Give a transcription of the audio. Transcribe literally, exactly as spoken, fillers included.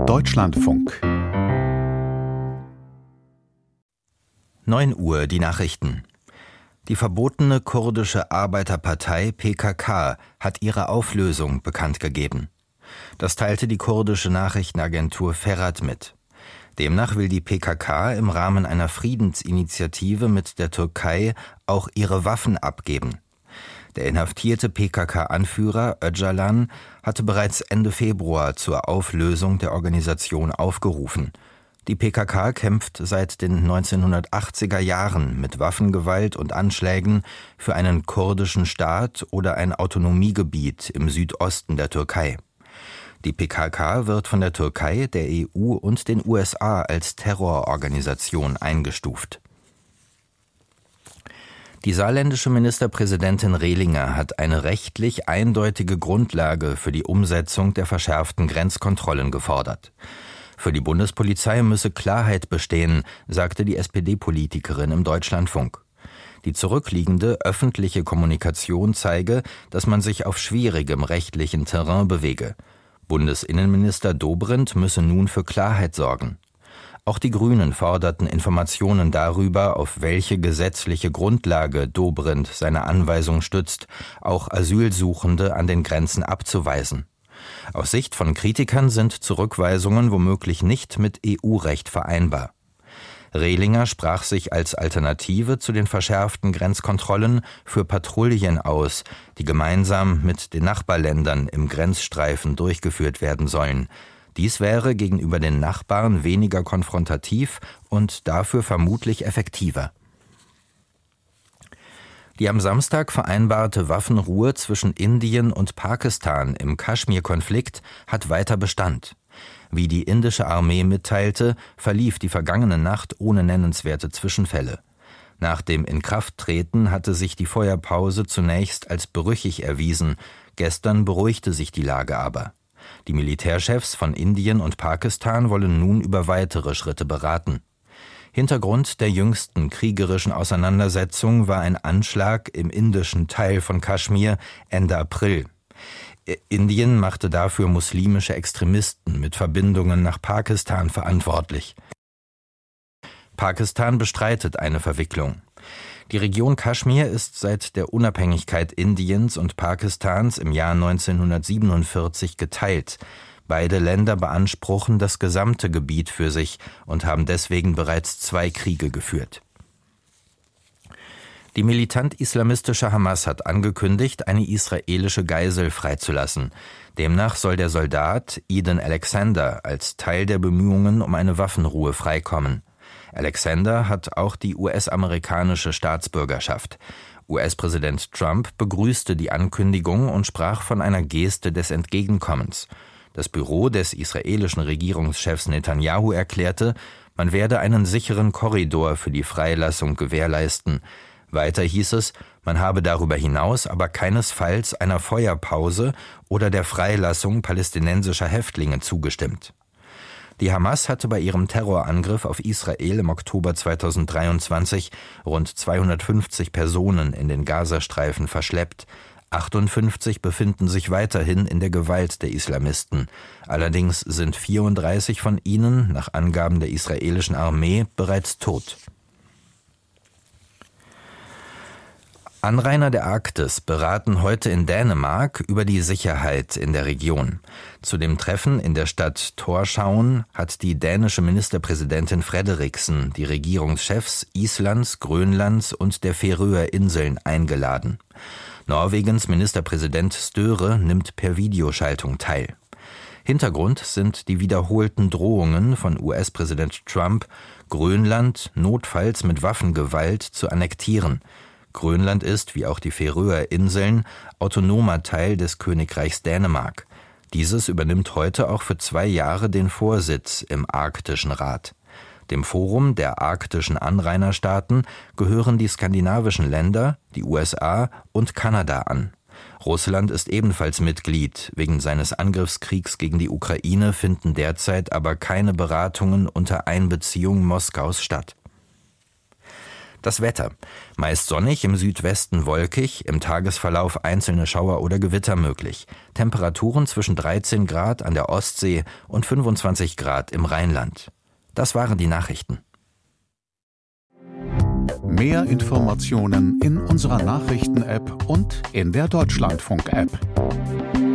Deutschlandfunk. neun Uhr, die Nachrichten. Die verbotene kurdische Arbeiterpartei P K K hat ihre Auflösung bekannt gegeben. Das teilte die kurdische Nachrichtenagentur Ferhat mit. Demnach will die P K K im Rahmen einer Friedensinitiative mit der Türkei auch ihre Waffen abgeben. Der inhaftierte P K K-Anführer Öcalan hatte bereits Ende Februar zur Auflösung der Organisation aufgerufen. Die P K K kämpft seit den neunzehnhundertachtziger Jahren mit Waffengewalt und Anschlägen für einen kurdischen Staat oder ein Autonomiegebiet im Südosten der Türkei. Die P K K wird von der Türkei, der E U und den U S A als Terrororganisation eingestuft. Die saarländische Ministerpräsidentin Rehlinger hat eine rechtlich eindeutige Grundlage für die Umsetzung der verschärften Grenzkontrollen gefordert. Für die Bundespolizei müsse Klarheit bestehen, sagte die S P D-Politikerin im Deutschlandfunk. Die zurückliegende öffentliche Kommunikation zeige, dass man sich auf schwierigem rechtlichen Terrain bewege. Bundesinnenminister Dobrindt müsse nun für Klarheit sorgen. Auch die Grünen forderten Informationen darüber, auf welche gesetzliche Grundlage Dobrindt seine Anweisung stützt, auch Asylsuchende an den Grenzen abzuweisen. Aus Sicht von Kritikern sind Zurückweisungen womöglich nicht mit E U-Recht vereinbar. Rehlinger sprach sich als Alternative zu den verschärften Grenzkontrollen für Patrouillen aus, die gemeinsam mit den Nachbarländern im Grenzstreifen durchgeführt werden sollen. Dies wäre gegenüber den Nachbarn weniger konfrontativ und dafür vermutlich effektiver. Die am Samstag vereinbarte Waffenruhe zwischen Indien und Pakistan im Kaschmir-Konflikt hat weiter Bestand. Wie die indische Armee mitteilte, verlief die vergangene Nacht ohne nennenswerte Zwischenfälle. Nach dem Inkrafttreten hatte sich die Feuerpause zunächst als brüchig erwiesen, gestern beruhigte sich die Lage aber. Die Militärchefs von Indien und Pakistan wollen nun über weitere Schritte beraten. Hintergrund der jüngsten kriegerischen Auseinandersetzung war ein Anschlag im indischen Teil von Kaschmir Ende April. Indien machte dafür muslimische Extremisten mit Verbindungen nach Pakistan verantwortlich. Pakistan bestreitet eine Verwicklung. Die Region Kaschmir ist seit der Unabhängigkeit Indiens und Pakistans im Jahr neunzehnhundertsiebenundvierzig geteilt. Beide Länder beanspruchen das gesamte Gebiet für sich und haben deswegen bereits zwei Kriege geführt. Die militant-islamistische Hamas hat angekündigt, eine israelische Geisel freizulassen. Demnach soll der Soldat Eden Alexander als Teil der Bemühungen um eine Waffenruhe freikommen. Alexander hat auch die U S-amerikanische Staatsbürgerschaft. U S-Präsident Trump begrüßte die Ankündigung und sprach von einer Geste des Entgegenkommens. Das Büro des israelischen Regierungschefs Netanyahu erklärte, man werde einen sicheren Korridor für die Freilassung gewährleisten. Weiter hieß es, man habe darüber hinaus aber keinesfalls einer Feuerpause oder der Freilassung palästinensischer Häftlinge zugestimmt. Die Hamas hatte bei ihrem Terrorangriff auf Israel im Oktober zweitausenddreiundzwanzig rund zweihundertfünfzig Personen in den Gazastreifen verschleppt. achtundfünfzig befinden sich weiterhin in der Gewalt der Islamisten. Allerdings sind vierunddreißig von ihnen, nach Angaben der israelischen Armee, bereits tot. Anrainer der Arktis beraten heute in Dänemark über die Sicherheit in der Region. Zu dem Treffen in der Stadt Tórshavn hat die dänische Ministerpräsidentin Frederiksen die Regierungschefs Islands, Grönlands und der Färöerinseln eingeladen. Norwegens Ministerpräsident Støre nimmt per Videoschaltung teil. Hintergrund sind die wiederholten Drohungen von U S-Präsident Trump, Grönland notfalls mit Waffengewalt zu annektieren. Grönland ist, wie auch die Färöerinseln, autonomer Teil des Königreichs Dänemark. Dieses übernimmt heute auch für zwei Jahre den Vorsitz im Arktischen Rat. Dem Forum der arktischen Anrainerstaaten gehören die skandinavischen Länder, die U S A und Kanada an. Russland ist ebenfalls Mitglied. Wegen seines Angriffskriegs gegen die Ukraine finden derzeit aber keine Beratungen unter Einbeziehung Moskaus statt. Das Wetter. Meist sonnig, im Südwesten wolkig, im Tagesverlauf einzelne Schauer oder Gewitter möglich. Temperaturen zwischen dreizehn Grad an der Ostsee und fünfundzwanzig Grad im Rheinland. Das waren die Nachrichten. Mehr Informationen in unserer Nachrichten-App und in der Deutschlandfunk-App.